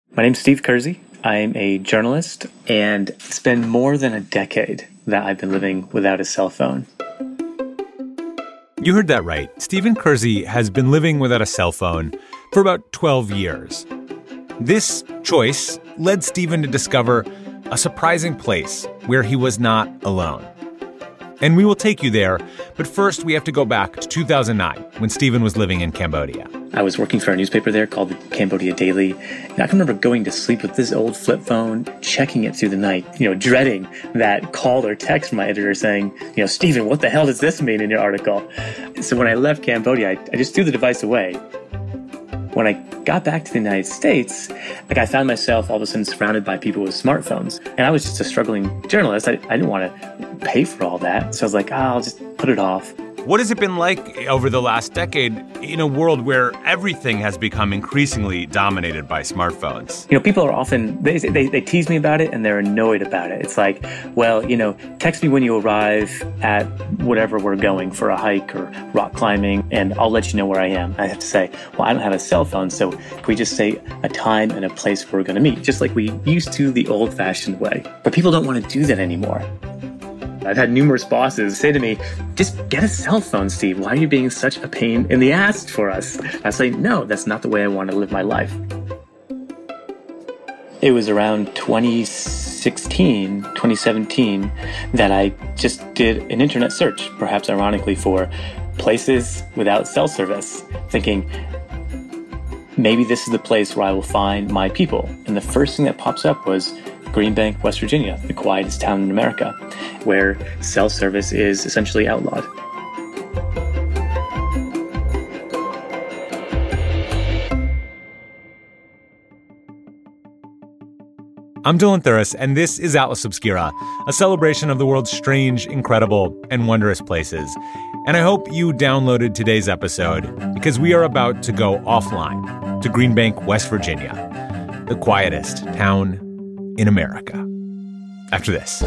My name's Steve Kersey. I'm a journalist, and it's been more than a decade that I've been living without a cell phone. You heard that right. Stephen Kersey has been living without a cell phone for about 12 years. This choice led Stephen to discover a surprising place where he was not alone. And we will take you there, but first we have to go back to 2009 when Stephen was living in Cambodia. I was working for a newspaper there called the Cambodia Daily, and I can remember going to sleep with this old flip phone, checking it through the night, dreading that call or text from my editor saying, Stephen, what the hell does this mean in your article? So when I left Cambodia, I just threw the device away. When I got back to the United States, I found myself all of a sudden surrounded by people with smartphones. And I was just a struggling journalist. I didn't want to pay for all that. So I was like, I'll just put it off. What has it been like over the last decade in a world where everything has become increasingly dominated by smartphones? People are often, they tease me about it and they're annoyed about it. It's like, well, text me when you arrive at whatever we're going for a hike or rock climbing, and I'll let you know where I am. I have to say, well, I don't have a cell phone, so can we just say a time and a place where we're going to meet, just like we used to the old-fashioned way. But people don't want to do that anymore. I've had numerous bosses say to me, just get a cell phone, Steve. Why are you being such a pain in the ass for us? I say, no, that's not the way I want to live my life. It was around 2016, 2017 that I just did an internet search, perhaps ironically, for places without cell service, thinking, maybe this is the place where I will find my people. And the first thing that pops up was Green Bank, West Virginia, the quietest town in America, where cell service is essentially outlawed. I'm Dylan Thuras, and this is Atlas Obscura, a celebration of the world's strange, incredible, and wondrous places. And I hope you downloaded today's episode because we are about to go offline to Green Bank, West Virginia, the quietest town in America. After this.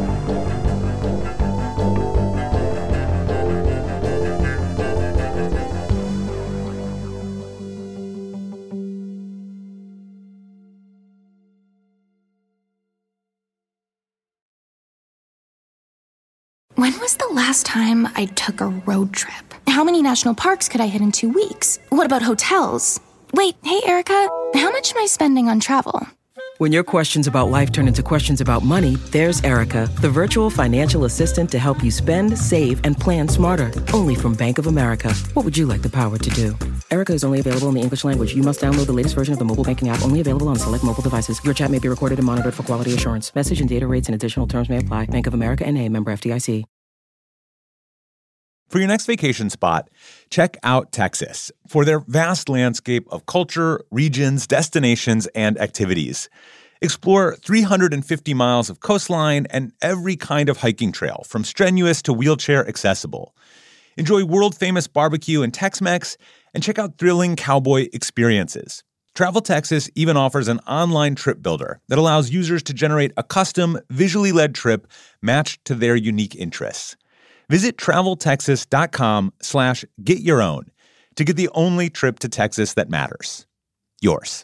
When was the last time I took a road trip? How many national parks could I hit in 2 weeks? What about hotels? Wait, hey, Erica, how much am I spending on travel? When your questions about life turn into questions about money, there's Erica, the virtual financial assistant to help you spend, save, and plan smarter. Only from Bank of America. What would you like the power to do? Erica is only available in the English language. You must download the latest version of the mobile banking app, only available on select mobile devices. Your chat may be recorded and monitored for quality assurance. Message and data rates and additional terms may apply. Bank of America N.A., member FDIC. For your next vacation spot, check out Texas for their vast landscape of culture, regions, destinations, and activities. Explore 350 miles of coastline and every kind of hiking trail, from strenuous to wheelchair accessible. Enjoy world-famous barbecue and Tex-Mex, and check out thrilling cowboy experiences. Travel Texas even offers an online trip builder that allows users to generate a custom, visually led trip matched to their unique interests. Visit traveltexas.com/getyourown to get the only trip to Texas that matters. Yours.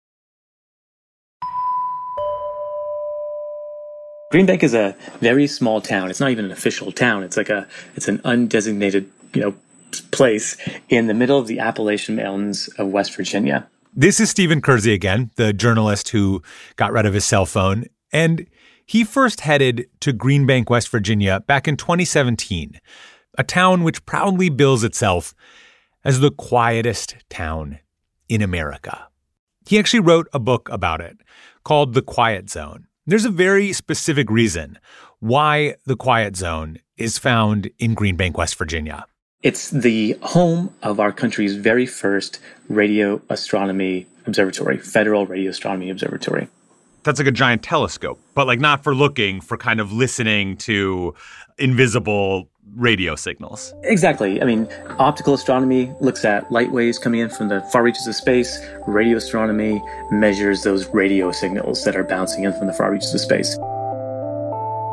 Green Bank is a very small town. It's not even an official town. It's an undesignated, place in the middle of the Appalachian Mountains of West Virginia. This is Stephen Kersey again, the journalist who got rid of his cell phone. And he first headed to Green Bank, West Virginia back in 2017, a town which proudly bills itself as the quietest town in America. He actually wrote a book about it called The Quiet Zone. There's a very specific reason why the Quiet Zone is found in Green Bank, West Virginia. It's the home of our country's very first radio astronomy observatory, Federal Radio Astronomy Observatory. That's like a giant telescope, but not for looking, for kind of listening to invisible radio signals. Exactly. Optical astronomy looks at light waves coming in from the far reaches of space. Radio astronomy measures those radio signals that are bouncing in from the far reaches of space.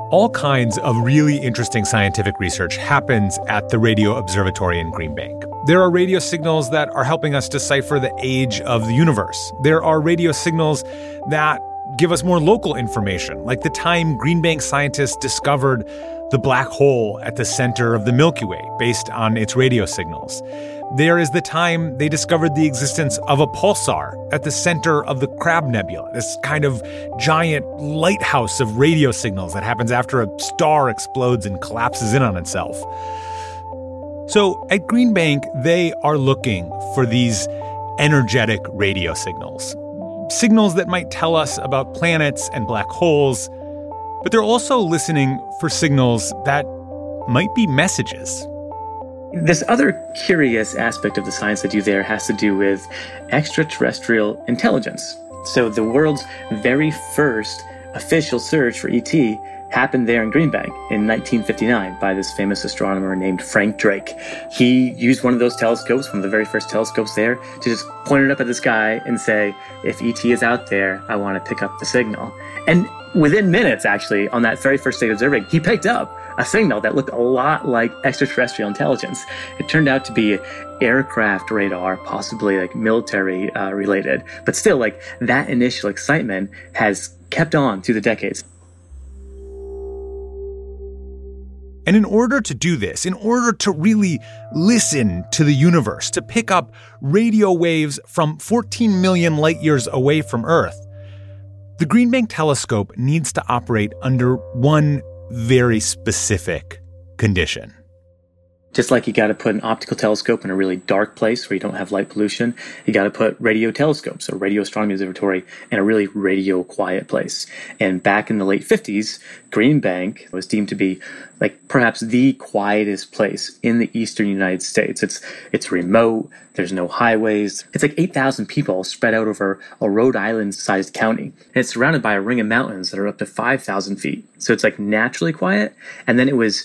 All kinds of really interesting scientific research happens at the Radio Observatory in Green Bank. There are radio signals that are helping us decipher the age of the universe. There are radio signals that give us more local information, like the time Green Bank scientists discovered the black hole at the center of the Milky Way based on its radio signals. There is the time they discovered the existence of a pulsar at the center of the Crab Nebula, this kind of giant lighthouse of radio signals that happens after a star explodes and collapses in on itself. So at Green Bank, they are looking for these energetic radio signals, signals that might tell us about planets and black holes, but they're also listening for signals that might be messages. This other curious aspect of the science they do there has to do with extraterrestrial intelligence. So the world's very first official search for ET happened there in Green Bank in 1959 by this famous astronomer named Frank Drake. He used one of those telescopes, one of the very first telescopes there, to just point it up at the sky and say, if ET is out there, I want to pick up the signal. And within minutes, actually, on that very first day of observing, he picked up a signal that looked a lot like extraterrestrial intelligence. It turned out to be aircraft radar, possibly like military related, but still, like, that initial excitement has kept on through the decades. And in order to do this, in order to really listen to the universe, to pick up radio waves from 14 million light years away from Earth, the Green Bank telescope needs to operate under one very specific condition. Just like you got to put an optical telescope in a really dark place where you don't have light pollution, you got to put radio telescopes, or radio astronomy observatory, in a really radio quiet place. And back in the late 50s, Green Bank was deemed to be like perhaps the quietest place in the eastern United States. It's remote, there's no highways. It's like 8,000 people spread out over a Rhode Island-sized county. And it's surrounded by a ring of mountains that are up to 5,000 feet. So it's like naturally quiet. And then it was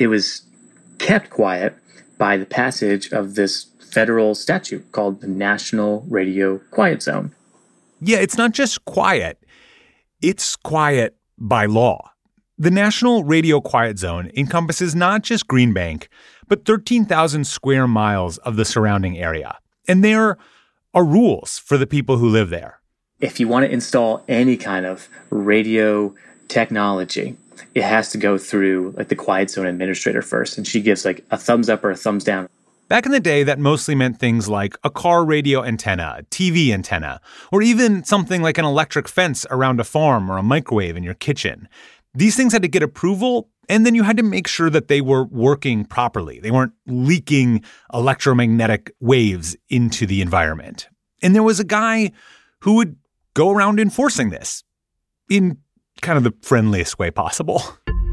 kept quiet by the passage of this federal statute called the National Radio Quiet Zone. Yeah, it's not just quiet. It's quiet by law. The National Radio Quiet Zone encompasses not just Green Bank, but 13,000 square miles of the surrounding area. And there are rules for the people who live there. If you want to install any kind of radio technology, it has to go through like the Quiet Zone administrator first, and she gives like a thumbs up or a thumbs down. Back in the day, that mostly meant things like a car radio antenna, a TV antenna, or even something like an electric fence around a farm or a microwave in your kitchen. These things had to get approval, and then you had to make sure that they were working properly. They weren't leaking electromagnetic waves into the environment. And there was a guy who would go around enforcing this in kind of the friendliest way possible.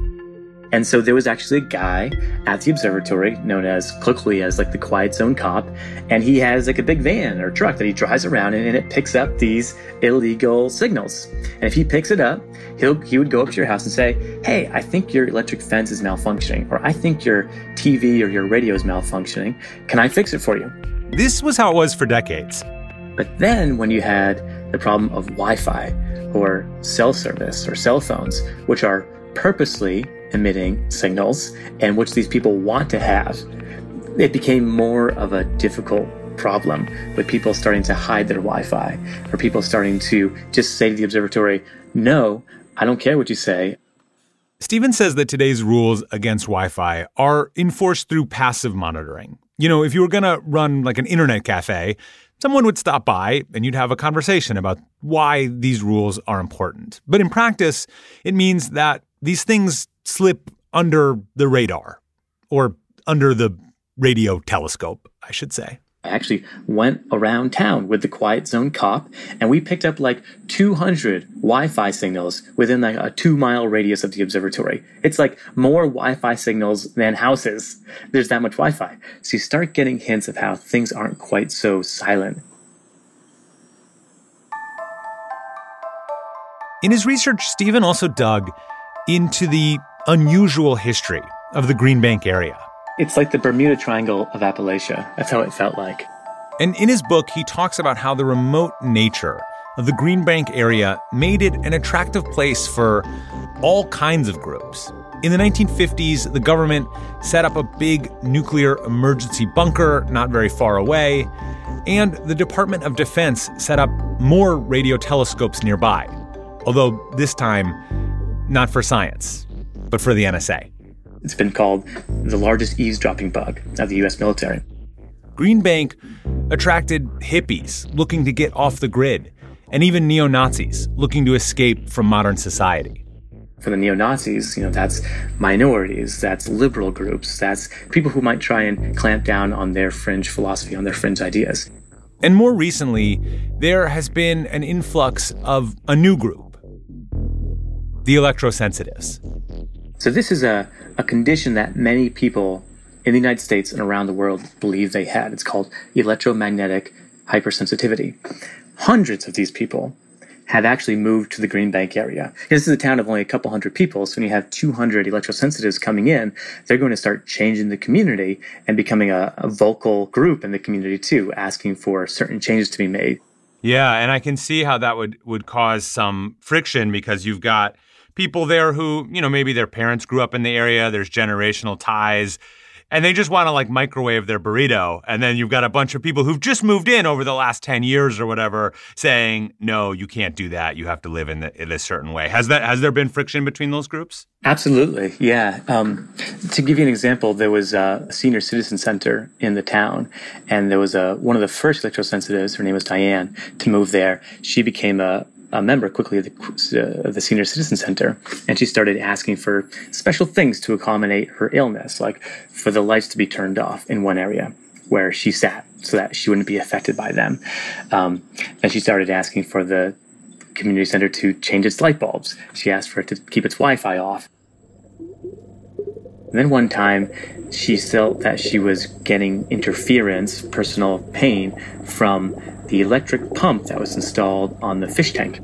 And so there was actually a guy at the observatory known as colloquially as like the Quiet Zone cop, and he has like a big van or truck that he drives around in, and it picks up these illegal signals. And if he picks it up, he would go up to your house and say, hey, I think your electric fence is malfunctioning, or I think your TV or your radio is malfunctioning. Can I fix it for you? This was how it was for decades. But then when you had the problem of Wi-Fi or cell service or cell phones, which are purposely emitting signals and which these people want to have, it became more of a difficult problem with people starting to hide their Wi-Fi, or people starting to just say to the observatory, no, I don't care what you say. Stephen says that today's rules against Wi-Fi are enforced through passive monitoring. You know, if you were going to run like an internet cafe, someone would stop by and you'd have a conversation about why these rules are important. But in practice, it means that these things slip under the radar, or under the radio telescope, I should say. I actually went around town with the Quiet Zone cop, and we picked up like 200 Wi-Fi signals within like a 2-mile radius of the observatory. It's like more Wi-Fi signals than houses. There's that much Wi-Fi. So you start getting hints of how things aren't quite so silent. In his research, Stephen also dug into the unusual history of the Green Bank area. It's like the Bermuda Triangle of Appalachia. That's how it felt like. And in his book, he talks about how the remote nature of the Green Bank area made it an attractive place for all kinds of groups. In the 1950s, the government set up a big nuclear emergency bunker not very far away, and the Department of Defense set up more radio telescopes nearby, although this time not for science, but for the NSA. It's been called the largest eavesdropping bug of the U.S. military. Green Bank attracted hippies looking to get off the grid, and even neo-Nazis looking to escape from modern society. For the neo-Nazis, that's minorities, that's liberal groups, that's people who might try and clamp down on their fringe philosophy, on their fringe ideas. And more recently, there has been an influx of a new group, the electrosensitives. So this is a condition that many people in the United States and around the world believe they had. It's called electromagnetic hypersensitivity. Hundreds of these people have actually moved to the Green Bank area. This is a town of only a couple hundred people, so when you have 200 electrosensitives coming in, they're going to start changing the community and becoming a vocal group in the community too, asking for certain changes to be made. Yeah, and I can see how that would cause some friction because you've got people there who, maybe their parents grew up in the area, there's generational ties, and they just want to microwave their burrito. And then you've got a bunch of people who've just moved in over the last 10 years or whatever saying, no, you can't do that. You have to live in a certain way. Has there been friction between those groups? Absolutely, yeah. To give you an example, there was a senior citizen center in the town, and there was one of the first electrosensitives, her name was Diane, to move there. She became a member quickly of the Senior Citizen Center, and she started asking for special things to accommodate her illness, like for the lights to be turned off in one area where she sat so that she wouldn't be affected by them. And she started asking for the community center to change its light bulbs. She asked for it to keep its Wi-Fi off. And then one time, she felt that she was getting interference, personal pain, from the electric pump that was installed on the fish tank.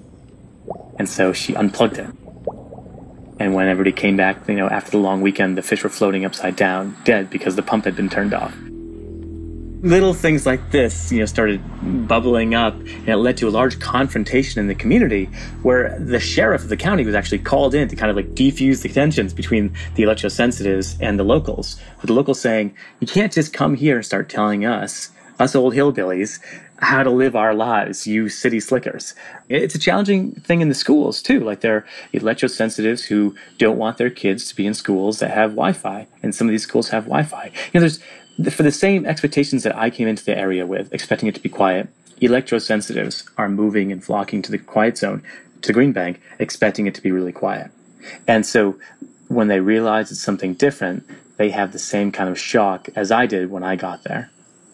And so she unplugged it. And when everybody came back, after the long weekend, the fish were floating upside down, dead because the pump had been turned off. Little things like this, started bubbling up, and it led to a large confrontation in the community where the sheriff of the county was actually called in to kind of defuse the tensions between the electrosensitives and the locals. With the locals saying, you can't just come here and start telling us old hillbillies, how to live our lives, you city slickers. It's a challenging thing in the schools, too. There are electrosensitives who don't want their kids to be in schools that have Wi-Fi, and some of these schools have Wi-Fi. For the same expectations that I came into the area with, expecting it to be quiet, electrosensitives are moving and flocking to the quiet zone, to Green Bank, expecting it to be really quiet. And so when they realize it's something different, they have the same kind of shock as I did when I got there.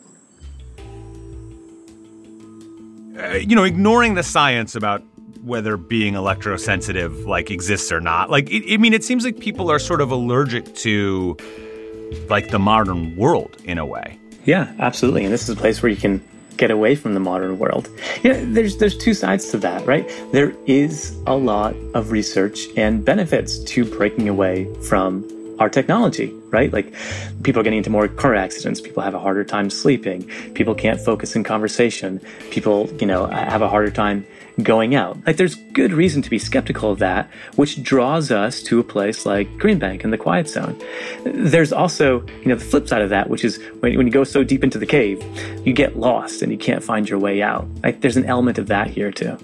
Ignoring the science about whether being electrosensitive exists or not, it seems like people are sort of allergic to the modern world in a way. Yeah, absolutely. And this is a place where you can get away from the modern world. There's two sides to that, right? There is a lot of research and benefits to breaking away from our technology, right? People are getting into more car accidents. People have a harder time sleeping. People can't focus in conversation. People, have a harder time going out. There's good reason to be skeptical of that, which draws us to a place like Green Bank and the Quiet Zone. There's also, the flip side of that, which is when you go so deep into the cave, you get lost and you can't find your way out. There's an element of that here too.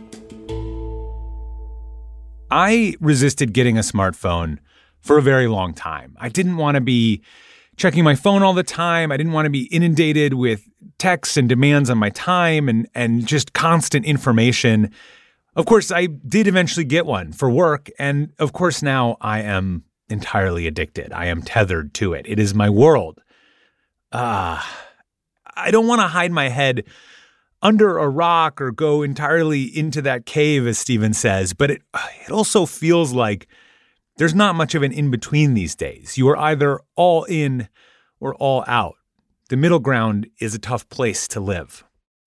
I resisted getting a smartphone for a very long time. I didn't want to be checking my phone all the time. I didn't want to be inundated with texts and demands on my time and just constant information. Of course, I did eventually get one for work. And of course, now I am entirely addicted. I am tethered to it. It is my world. I don't want to hide my head under a rock or go entirely into that cave, as Stephen says, but it also feels like there's not much of an in-between these days. You are either all in or all out. The middle ground is a tough place to live.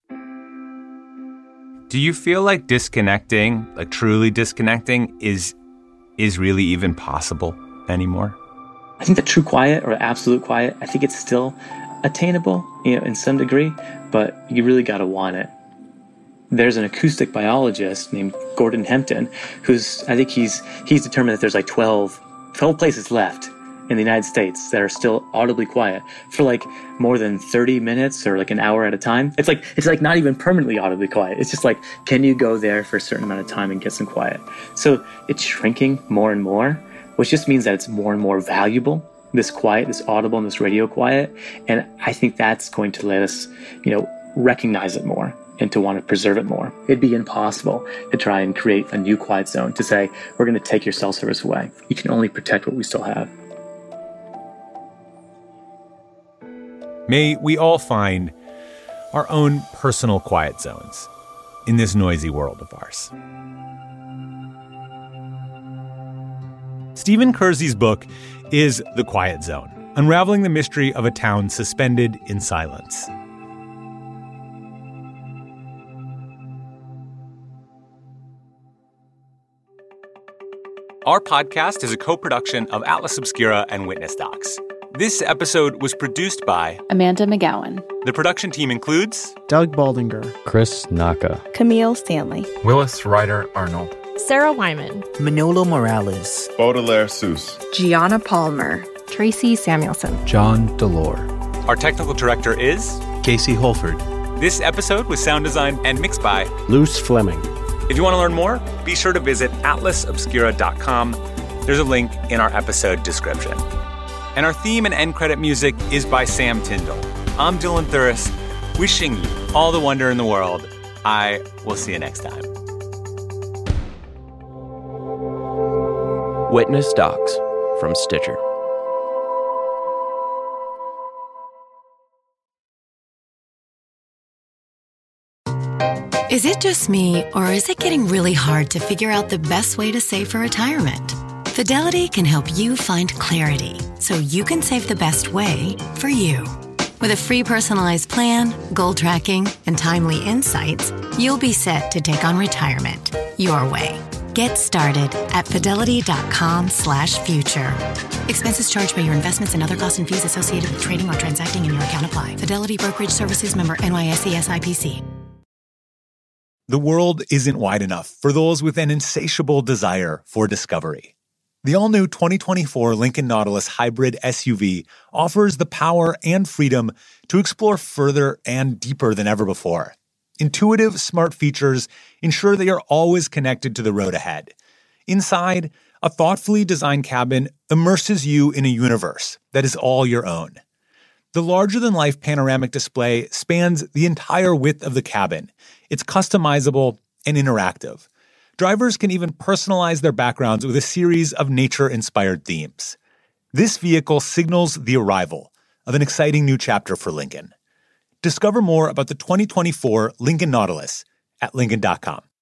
Do you feel like disconnecting, truly disconnecting, is really even possible anymore? I think the true quiet or absolute quiet, I think it's still attainable, in some degree, but you really got to want it. there's an acoustic biologist named Gordon Hempton, I think he's determined that there's like 12 places left in the United States that are still audibly quiet for like more than 30 minutes or like an hour at a time. It's like not even permanently audibly quiet. It's just like, can you go there for a certain amount of time and get some quiet? So it's shrinking more and more, which just means that it's more and more valuable, this quiet, this audible and this radio quiet. And I think that's going to let us, recognize it more and to want to preserve it more. It'd be impossible to try and create a new quiet zone, to say, we're going to take your cell service away. You can only protect what we still have. May we all find our own personal quiet zones in this noisy world of ours. Stephen Kersey's book is The Quiet Zone, unraveling the mystery of a town suspended in silence. Our podcast is a co-production of Atlas Obscura and Witness Docs. This episode was produced by Amanda McGowan. The production team includes Doug Baldinger, Chris Naka, Camille Stanley, Willis Ryder Arnold, Sarah Wyman, Manolo Morales, Baudelaire Seuss, Gianna Palmer, Tracy Samuelson, John Delore. Our technical director is Casey Holford. This episode was sound designed and mixed by Luce Fleming. If you want to learn more, be sure to visit atlasobscura.com. There's a link in our episode description. And our theme and end credit music is by Sam Tyndall. I'm Dylan Thuras, wishing you all the wonder in the world. I will see you next time. Witness Docs from Stitcher. Is it just me, or is it getting really hard to figure out the best way to save for retirement? Fidelity can help you find clarity so you can save the best way for you. With a free personalized plan, goal tracking, and timely insights, you'll be set to take on retirement your way. Get started at fidelity.com/future. Expenses charged by your investments and other costs and fees associated with trading or transacting in your account apply. Fidelity Brokerage Services, member NYSE SIPC. The world isn't wide enough for those with an insatiable desire for discovery. The all-new 2024 Lincoln Nautilus Hybrid SUV offers the power and freedom to explore further and deeper than ever before. Intuitive, smart features ensure that you're always connected to the road ahead. Inside, a thoughtfully designed cabin immerses you in a universe that is all your own. The larger-than-life panoramic display spans the entire width of the cabin. It's customizable and interactive. Drivers can even personalize their backgrounds with a series of nature-inspired themes. This vehicle signals the arrival of an exciting new chapter for Lincoln. Discover more about the 2024 Lincoln Nautilus at Lincoln.com.